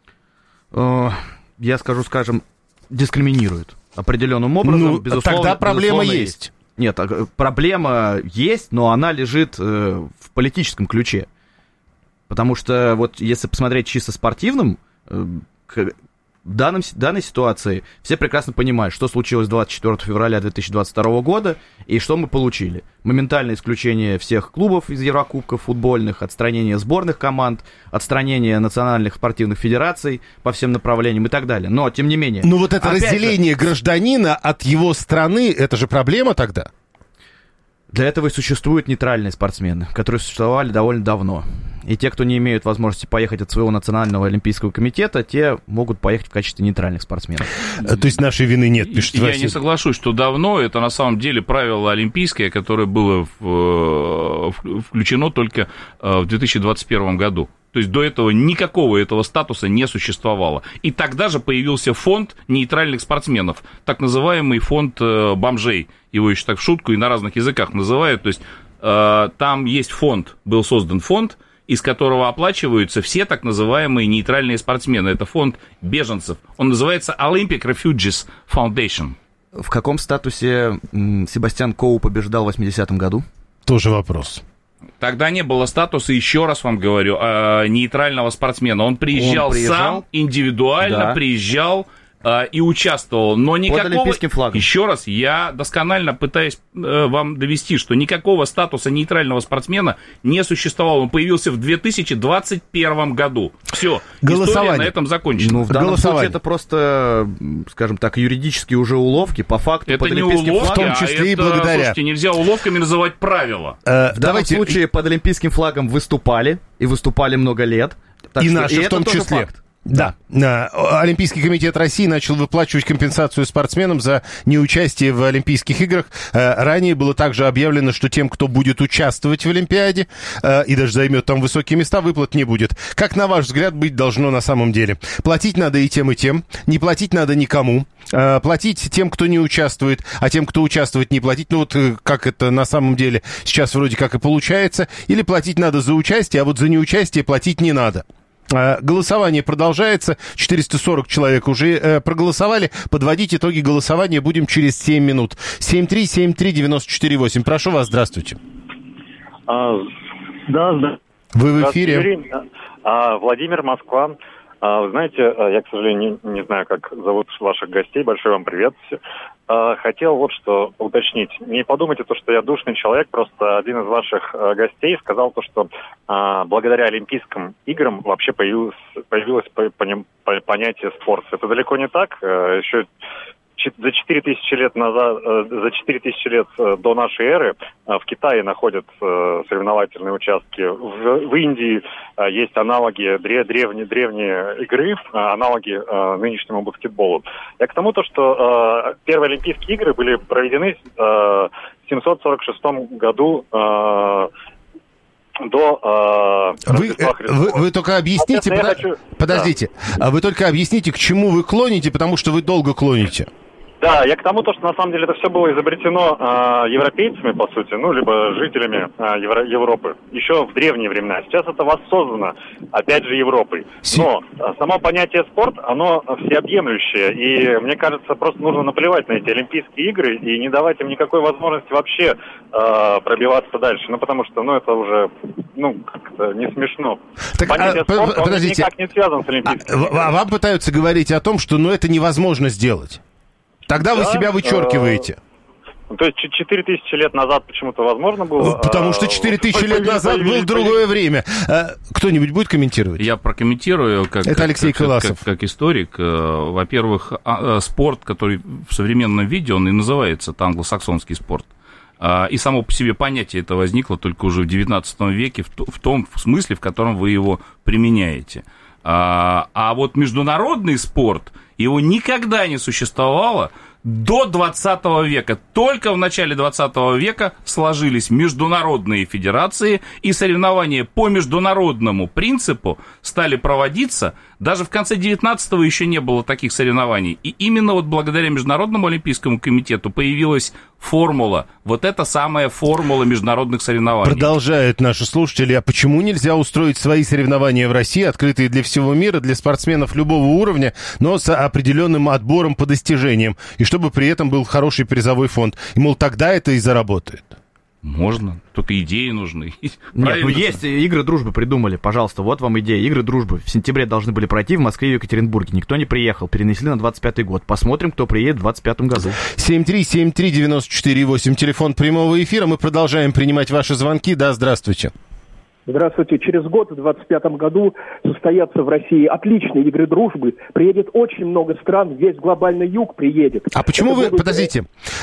Я скажу, скажем, дискриминируют определенным образом. Ну, безусловно, тогда проблема безусловно, есть. есть. Нет, проблема есть, но она лежит в политическом ключе. Потому что вот если посмотреть чисто спортивным, в данном, данной ситуации все прекрасно понимают, что случилось двадцать четвёртого февраля две тысячи двадцать второго года и что мы получили. Моментальное исключение всех клубов из Еврокубков футбольных, отстранение сборных команд, отстранение национальных спортивных федераций по всем направлениям и так далее. Но, тем не менее... Ну вот это разделение же... гражданина от его страны, это же проблема тогда? Для этого и существуют нейтральные спортсмены, которые существовали довольно давно. И те, кто не имеют возможности поехать от своего национального олимпийского комитета, те могут поехать в качестве нейтральных спортсменов. То есть нашей вины нет, пишет Я Василий. не соглашусь, что давно это на самом деле правило олимпийское, которое было в, включено только в две тысячи двадцать первом году. То есть до этого никакого этого статуса не существовало. И тогда же появился фонд нейтральных спортсменов, так называемый фонд бомжей. Его еще так в шутку и на разных языках называют. То есть там есть фонд, был создан фонд, из которого оплачиваются все так называемые нейтральные спортсмены. Это фонд беженцев. Он называется Olympic Refugees Foundation. В каком статусе Себастьян Коу побеждал в восьмидесятом году? Тоже вопрос. Тогда не было статуса, еще раз вам говорю, нейтрального спортсмена. Он приезжал, Он приезжал? сам, индивидуально да. приезжал и участвовал, но никакого... Под олимпийским флагом. Еще раз, я досконально пытаюсь э, вам довести, что никакого статуса нейтрального спортсмена не существовало. Он появился в две тысячи двадцать первом году. Все, история на этом закончена. Ну, в данном случае это просто, скажем так, юридические уже уловки, по факту это под не олимпийским уловки, флагом. В том числе а и это, благодаря... Слушайте, нельзя уловками называть правила. Э, в давайте... данном случае под олимпийским флагом выступали, и выступали много лет. Так и что, наши и в том числе. Факт. Да. Олимпийский комитет России начал выплачивать компенсацию спортсменам за неучастие в Олимпийских играх. Ранее было также объявлено, что тем, кто будет участвовать в Олимпиаде и даже займет там высокие места, выплат не будет. Как, на ваш взгляд, быть должно на самом деле? Платить надо и тем, и тем. Не платить надо никому. Платить тем, кто не участвует, а тем, кто участвует, не платить. Ну вот как это на самом деле сейчас вроде как и получается. Или платить надо за участие, а вот за неучастие платить не надо. Голосование продолжается. четыреста сорок человек уже э, проголосовали. Подводить итоги голосования будем через семь минут. семь три семь три девяносто четыре восемь. Прошу вас, здравствуйте. А, да, да. Вы в эфире. А, Владимир, Москва. А, вы знаете, я, к сожалению, не, не знаю, как зовут ваших гостей. Большой вам привет. А, хотел вот что уточнить. Не подумайте то, что я душный человек. Просто один из ваших а, гостей сказал то, что а, благодаря Олимпийским играм вообще появилось, появилось по, по, по, понятие спорт. Это далеко не так. А, еще за четыре тысячи лет назад, за четыре тысячи лет до нашей эры в Китае находят соревновательные участки. В, в Индии есть аналоги древние, древние игры, аналоги нынешнему баскетболу. Я к тому, то, что первые Олимпийские игры были проведены в семьсот сорок шестом году до э, вы, вы, вы только объясните, под... хочу... подождите, да. Вы только объясните, к чему вы клоните, потому что вы долго клоните. Да, я к тому, то, что на самом деле это все было изобретено э, европейцами, по сути, ну, либо жителями э, Евро- Европы, еще в древние времена. Сейчас это воссоздано, опять же, Европой. Но э, само понятие спорт, оно всеобъемлющее, и мне кажется, просто нужно наплевать на эти Олимпийские игры и не давать им никакой возможности вообще э, пробиваться дальше, ну, потому что, ну, это уже, ну, как-то не смешно. Так, понятие а, спорта, подождите, он никак не связан с Олимпийскими играми. А, а вам пытаются говорить о том, что, ну, это невозможно сделать? Тогда да, вы себя вычеркиваете. Э, то есть четыре тысячи лет назад почему-то возможно было... Потому что четыре тысячи лет назад было другое время. Кто-нибудь будет комментировать? Я прокомментирую, как, Это Алексей как, Коласов. Как, как историк. Во-первых, спорт, который в современном виде, он и называется англосаксонский спорт. И само по себе понятие это возникло только уже в девятнадцатом веке, в том смысле, в котором вы его применяете. А вот международный спорт... Его никогда не существовало до двадцатого века. Только в начале двадцатого века сложились международные федерации, и соревнования по международному принципу стали проводиться. Даже в конце девятнадцатого еще не было таких соревнований. И именно вот благодаря Международному олимпийскому комитету появилась формула. Вот эта самая формула международных соревнований. Продолжают наши слушатели. А почему нельзя устроить свои соревнования в России, открытые для всего мира, для спортсменов любого уровня, но с определенным отбором по достижениям, и чтобы при этом был хороший призовой фонд? И, мол, тогда это и заработает. Можно, только идеи нужны. Нет, ну есть, игры дружбы придумали, пожалуйста, вот вам идея. Игры дружбы в сентябре должны были пройти в Москве и Екатеринбурге. Никто не приехал, перенесли на двадцать пятый год. Посмотрим, кто приедет в двадцать пятом году. семь три семь три девяносто четыре восемь, телефон прямого эфира. Мы продолжаем принимать ваши звонки. Да, здравствуйте. Здравствуйте. Через год, в двадцать пятом году, состоятся в России отличные игры дружбы. Приедет очень много стран, весь глобальный юг приедет. А почему Это вы... Будут... Подождите.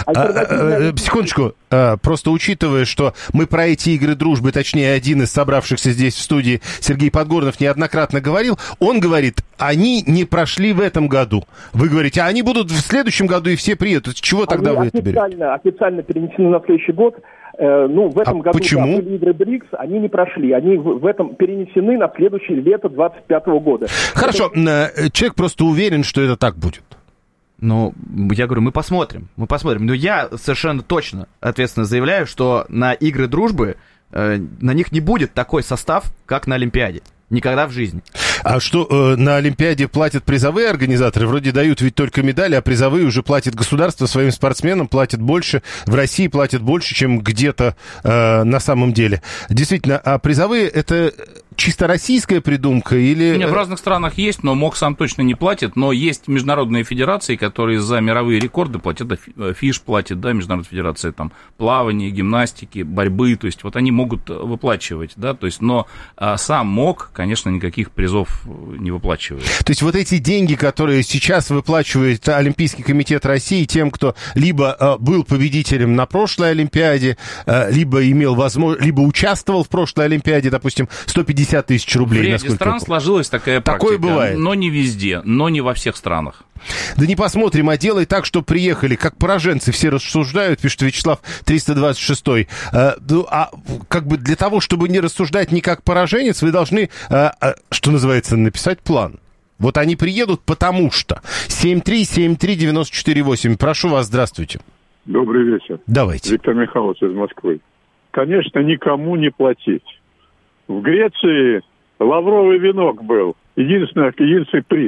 А, секундочку. А, просто учитывая, что мы про эти игры дружбы, точнее, один из собравшихся здесь в студии, Сергей Подгорнов, неоднократно говорил, он говорит, они не прошли в этом году. Вы говорите, а они будут в следующем году, и все приедут. С чего тогда они вы это берете? Официально перенесены на следующий год. Ну, в этом а году почему? Да, были игры БРИКС, они не прошли. Они в, в этом перенесены на следующее лето двадцать пятого года. Хорошо, это... человек просто уверен, что это так будет. Ну, я говорю, мы посмотрим, мы посмотрим. Но я совершенно точно ответственно заявляю, что на игры дружбы, э, на них не будет такой состав, как на Олимпиаде. Никогда в жизни. А что, э, на Олимпиаде платят призовые организаторы? Вроде дают ведь только медали, а призовые уже платит государство своим спортсменам, платят больше. В России платят больше, чем где-то э, на самом деле. Действительно, а призовые это чисто российская придумка или... Нет, в разных странах есть, но МОК сам точно не платит, но есть международные федерации, которые за мировые рекорды платят, ФИШ платит, да, международная федерация там плавания, гимнастики, борьбы, то есть вот они могут выплачивать, да, то есть, но а, сам МОК, конечно, никаких призов не выплачивает. То есть вот эти деньги, которые сейчас выплачивает Олимпийский комитет России тем, кто либо а, был победителем на прошлой Олимпиаде, а, либо имел возможность, либо участвовал в прошлой Олимпиаде, допустим, сто пятьдесят тысяч рублей. В ряде стран сложилась такая практика. Такое бывает. Но не везде, но не во всех странах. Да не посмотрим, а делай так, что приехали, как пораженцы все рассуждают, пишет Вячеслав триста двадцать шесть. А, а как бы для того, чтобы не рассуждать не как пораженец, вы должны, а, а, что называется, написать план. Вот они приедут, потому что. семь три семь три девять четыре восемь. Прошу вас, здравствуйте. Добрый вечер. Давайте. Виктор Михайлович из Москвы. Конечно, никому не платить. В Греции лавровый венок был. Единственный, единственный приз.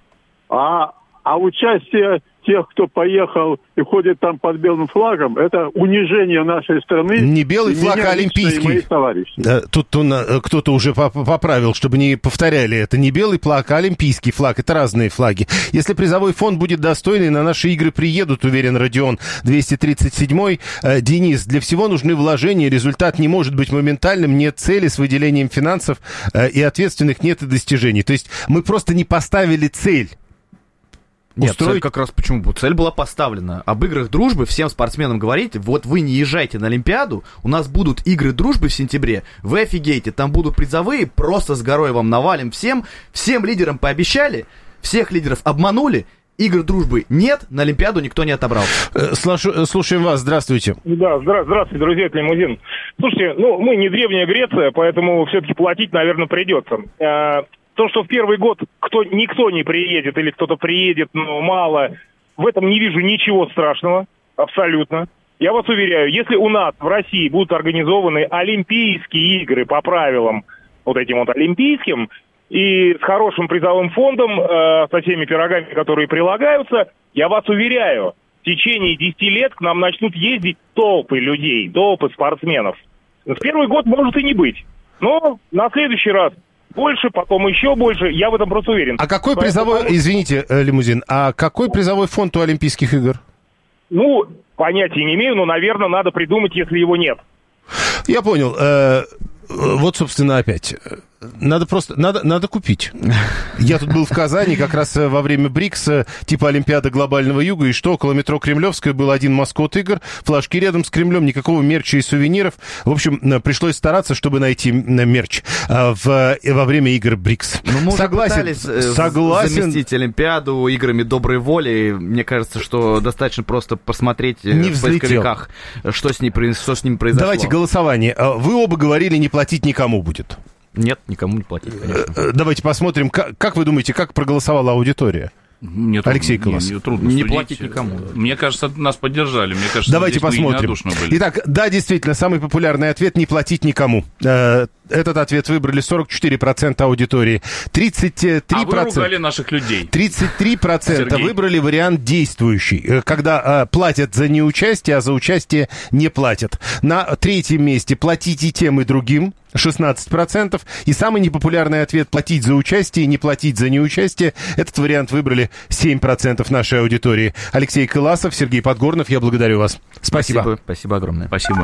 А, а участие тех, кто поехал и ходит там под белым флагом, это унижение нашей страны. Не белый флаг, а олимпийский. Да, тут он, кто-то уже поправил, чтобы не повторяли. Это не белый флаг, а олимпийский флаг. Это разные флаги. Если призовой фонд будет достойный, на наши игры приедут, уверен Родион двести тридцать семь. Денис, для всего нужны вложения. Результат не может быть моментальным. Нет цели с выделением финансов и ответственных нет и достижений. То есть мы просто не поставили цель. Нет, устроить... цель как раз почему? Цель была поставлена. Об играх дружбы всем спортсменам говорите, вот вы не езжайте на Олимпиаду, у нас будут игры дружбы в сентябре, вы офигеете, там будут призовые, просто с горой вам навалим всем, всем лидерам пообещали, всех лидеров обманули, игр дружбы нет, на Олимпиаду никто не отобрал. Слушаю, слушаем вас, здравствуйте. Да, здра- здравствуйте, друзья, это Лимузин. Слушайте, ну, мы не древняя Греция, поэтому все-таки платить, наверное, придется. То, что в первый год кто, никто не приедет или кто-то приедет, но мало, в этом не вижу ничего страшного, абсолютно. Я вас уверяю, если у нас в России будут организованы Олимпийские игры по правилам вот этим вот олимпийским, и с хорошим призовым фондом, э, со всеми пирогами, которые прилагаются, я вас уверяю, в течение десяти лет к нам начнут ездить толпы людей, толпы спортсменов. В первый год может и не быть, но на следующий раз больше, потом еще больше, я в этом просто уверен. А какой Поэтому... призовой, извините, Лимузин, а какой призовой фонд у Олимпийских игр? Ну, понятия не имею, но, наверное, надо придумать, если его нет. Я понял. Вот, собственно, опять. Надо просто, надо, надо купить. Я тут был в Казани как раз во время БРИКС, типа Олимпиады глобального юга, и что, около метро Кремлевская был один маскот игр, флажки рядом с Кремлем, никакого мерча и сувениров. В общем, пришлось стараться, чтобы найти мерч в, во время игр БРИКС. Ну, мы согласен, уже согласен. заместить Олимпиаду играми доброй воли. Мне кажется, что достаточно просто посмотреть не в поисковиках, что с, ней, что с ним произошло. Давайте голосование. Вы оба говорили, не платить никому будет. Нет, никому не платить, конечно. Давайте посмотрим, как, как вы думаете, как проголосовала аудитория? Мне Алексей Колос. Мне, мне трудно не судить. Платить никому. Мне кажется, нас поддержали. Мне кажется, давайте посмотрим. Итак, да, действительно, самый популярный ответ — не платить никому. Этот ответ выбрали сорок четыре процента аудитории. тридцать три процента... А вы ругали наших людей. тридцать три процента Сергей. Выбрали вариант действующий, когда платят за неучастие, а за участие не платят. На третьем месте платить и тем, и другим. шестнадцать процентов. И самый непопулярный ответ — платить за участие, не платить за неучастие. Этот вариант выбрали семь процентов нашей аудитории. Алексей Коласов, Сергей Подгорнов, я благодарю вас. Спасибо. Спасибо, спасибо огромное. Спасибо.